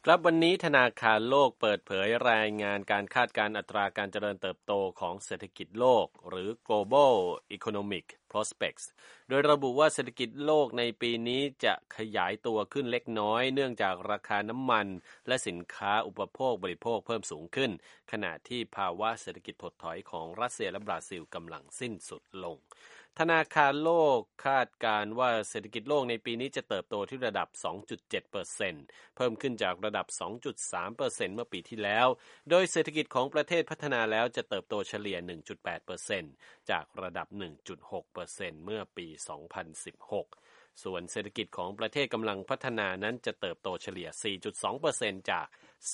ครับวันนี้ธนาคารโลกเปิดเผยรายงานการคาดการณ์อัตราการเจริญเติบโตของเศรษฐกิจโลกหรือ Global Economic Prospects โดยระบุว่าเศรษฐกิจโลกในปีนี้จะขยายตัวขึ้นเล็กน้อยเนื่องจากราคาน้ำมันและสินค้าอุปโภคบริโภคเพิ่มสูงขึ้นขณะที่ภาวะเศรษฐกิจถดถอยของรัสเซียและบราซิลกำลังสิ้นสุดลงธนาคารโลกคาดการณ์ว่าเศรษฐกิจโลกในปีนี้จะเติบโตที่ระดับ 2.7% เพิ่มขึ้นจากระดับ 2.3% เมื่อปีที่แล้วโดยเศรษฐกิจของประเทศพัฒนาแล้วจะเติบโตเฉลี่ย 1.8% จากระดับ 1.6% เมื่อปี 2016 ส่วนเศรษฐกิจของประเทศกำลังพัฒนานั้นจะเติบโตเฉลี่ย 4.2% จาก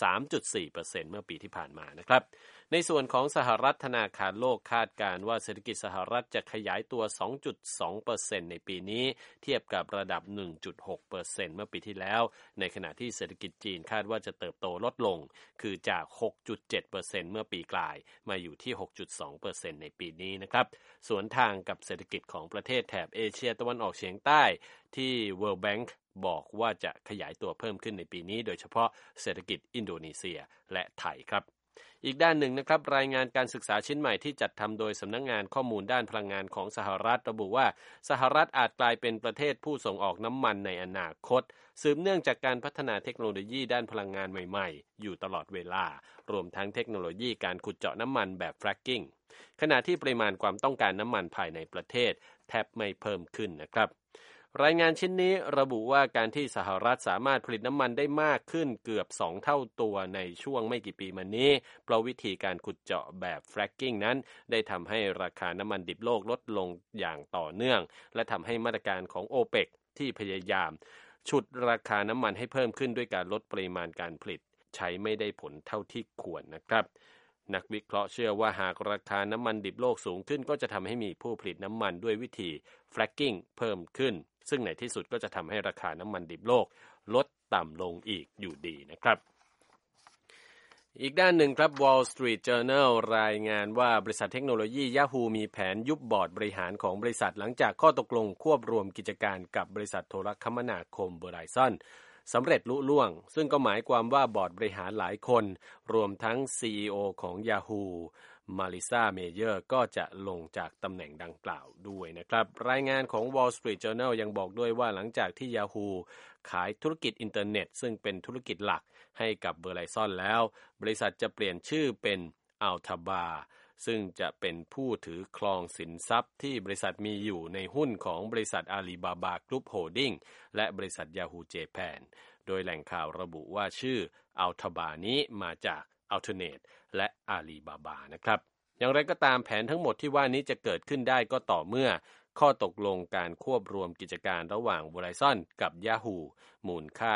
3.4% เมื่อปีที่ผ่านมานะครับในส่วนของสหรัฐธนาคารโลกคาดการณ์ว่าเศรษฐกิจสหรัฐจะขยายตัว 2.2% ในปีนี้เทียบกับระดับ 1.6% เมื่อปีที่แล้วในขณะที่เศรษฐกิจจีนคาดว่าจะเติบโตลดลงคือจาก 6.7% เมื่อปีกลายมาอยู่ที่ 6.2% ในปีนี้นะครับสวนทางกับเศรษฐกิจของประเทศแถบเอเชียตะวันออกเฉียงใต้ที่ World Bank บอกว่าจะขยายตัวเพิ่มขึ้นในปีนี้โดยเฉพาะเศรษฐกิจอินโดนีเซียและไทยครับอีกด้านหนึ่งนะครับรายงานการศึกษาชิ้นใหม่ที่จัดทำโดยสำนักงานข้อมูลด้านพลังงานของสหรัฐระบุว่าสหรัฐอาจกลายเป็นประเทศผู้ส่งออกน้ำมันในอนาคตสืบเนื่องจากการพัฒนาเทคโนโลยีด้านพลังงานใหม่ๆอยู่ตลอดเวลารวมทั้งเทคโนโลยีการขุดเจาะน้ำมันแบบ fracking ขณะที่ปริมาณความต้องการน้ำมันภายในประเทศแทบไม่เพิ่มขึ้นนะครับรายงานชิ้นนี้ระบุว่าการที่สหรัฐสามารถผลิตน้ำมันได้มากขึ้นเกือบ2เท่าตัวในช่วงไม่กี่ปีมานี้เพราะวิธีการขุดเจาะแบบ fracking นั้นได้ทำให้ราคาน้ำมันดิบโลกลดลงอย่างต่อเนื่องและทำให้มาตรการของ OPEC ที่พยายามฉุดราคาน้ำมันให้เพิ่มขึ้นด้วยการลดปริมาณการผลิตใช้ไม่ได้ผลเท่าที่ควรนะครับนักวิเคราะห์เชื่อว่าหากราคาน้ำมันดิบโลกสูงขึ้นก็จะทำให้มีผู้ผลิตน้ำมันด้วยวิธี fracking เพิ่มขึ้นซึ่งในที่สุดก็จะทำให้ราคาน้ำมันดิบโลกลดต่ำลงอีกอยู่ดีนะครับอีกด้านหนึ่งครับ Wall Street Journal รายงานว่าบริษัทเทคโนโลยี Yahoo มีแผนยุบบอร์ดบริหารของบริษัทหลังจากข้อตกลงควบรวมกิจการกับบริษัทโทรคมนาคม Verizon สำเร็จลุล่วงซึ่งก็หมายความว่าบอร์ดบริหารหลายคนรวมทั้ง CEO ของ Yahooมาริซาเมเยอร์ก็จะลงจากตำแหน่งดังกล่าวด้วยนะครับรายงานของ Wall Street Journal ยังบอกด้วยว่าหลังจากที่ Yahoo ขายธุรกิจอินเทอร์เน็ตซึ่งเป็นธุรกิจหลักให้กับ Verizon แล้วบริษัทจะเปลี่ยนชื่อเป็น Altaba ซึ่งจะเป็นผู้ถือครองสินทรัพย์ที่บริษัทมีอยู่ในหุ้นของบริษัท Alibaba Group Holding และบริษัท Yahoo Japan โดยแหล่งข่าวระบุว่าชื่อ Altaba นี้มาจากAlternate และ Alibaba นะครับอย่างไรก็ตามแผนทั้งหมดที่ว่านี้จะเกิดขึ้นได้ก็ต่อเมื่อข้อตกลงการควบรวมกิจการระหว่าง Verizon กับ Yahoo มูลค่า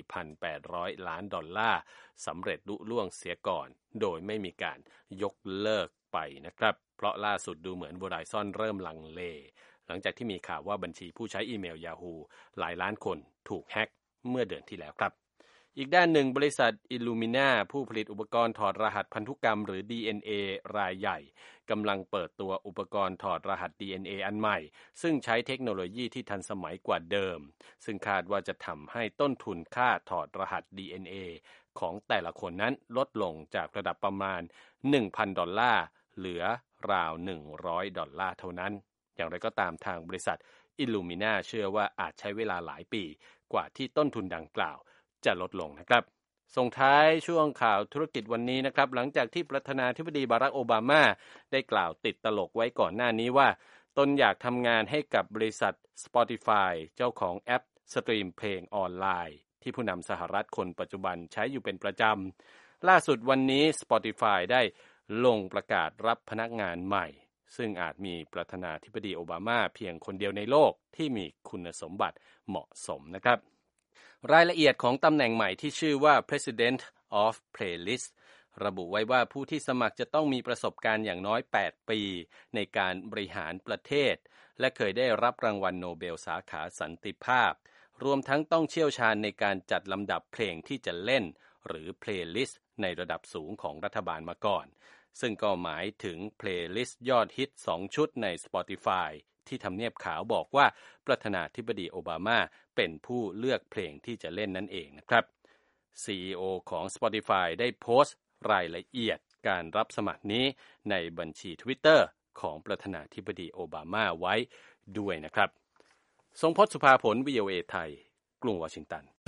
4,800 ล้านดอลลาร์สำเร็จลุล่วงเสียก่อนโดยไม่มีการยกเลิกไปนะครับเพราะล่าสุดดูเหมือน Verizon เริ่มลังเลหลังจากที่มีข่าวว่าบัญชีผู้ใช้อีเมล Yahoo หลายล้านคนถูกแฮ็กเมื่อเดือนที่แล้วครับอีกด้านหนึ่งบริษัท Illumina ผู้ผลิตอุปกรณ์ถอดรหัสพันธุกรรมหรือ DNA รายใหญ่กำลังเปิดตัวอุปกรณ์ถอดรหัส DNA อันใหม่ซึ่งใช้เทคโนโลยีที่ทันสมัยกว่าเดิมซึ่งคาดว่าจะทำให้ต้นทุนค่าถอดรหัส DNA ของแต่ละคนนั้นลดลงจากระดับประมาณ 1,000 ดอลลาร์เหลือราว 100 ดอลลาร์เท่านั้นอย่างไรก็ตามทางบริษัท Illumina เชื่อว่าอาจใช้เวลาหลายปีกว่าที่ต้นทุนดังกล่าวจะลดลงนะครับส่งท้ายช่วงข่าวธุรกิจวันนี้นะครับหลังจากที่ประธานาธิบดีบารักโอบามาได้กล่าวติดตลกไว้ก่อนหน้านี้ว่าตนอยากทำงานให้กับบริษัท Spotify เจ้าของแอปสตรีมเพลงออนไลน์ที่ผู้นำสหรัฐคนปัจจุบันใช้อยู่เป็นประจำล่าสุดวันนี้ Spotify ได้ลงประกาศรับพนักงานใหม่ซึ่งอาจมีประธานาธิบดีโอบามาเพียงคนเดียวในโลกที่มีคุณสมบัติเหมาะสมนะครับรายละเอียดของตำแหน่งใหม่ที่ชื่อว่า President of Playlist ระบุไว้ว่าผู้ที่สมัครจะต้องมีประสบการณ์อย่างน้อย8ปีในการบริหารประเทศและเคยได้รับรางวัลโนเบลสาขาสันติภาพรวมทั้งต้องเชี่ยวชาญในการจัดลำดับเพลงที่จะเล่นหรือ Playlist ในระดับสูงของรัฐบาลมาก่อนซึ่งก็หมายถึง Playlist ยอดฮิต2ชุดใน Spotifyที่ทำเนียบขาวบอกว่าประธานาธิบดีโอบามาเป็นผู้เลือกเพลงที่จะเล่นนั่นเองนะครับ CEO ของ Spotify ได้โพสต์รายละเอียดการรับสมัครนี้ในบัญชี Twitter ของประธานาธิบดีโอบามาไว้ด้วยนะครับทรงพจน์ สุภาผล VOA ไทยกรุงวอชิงตัน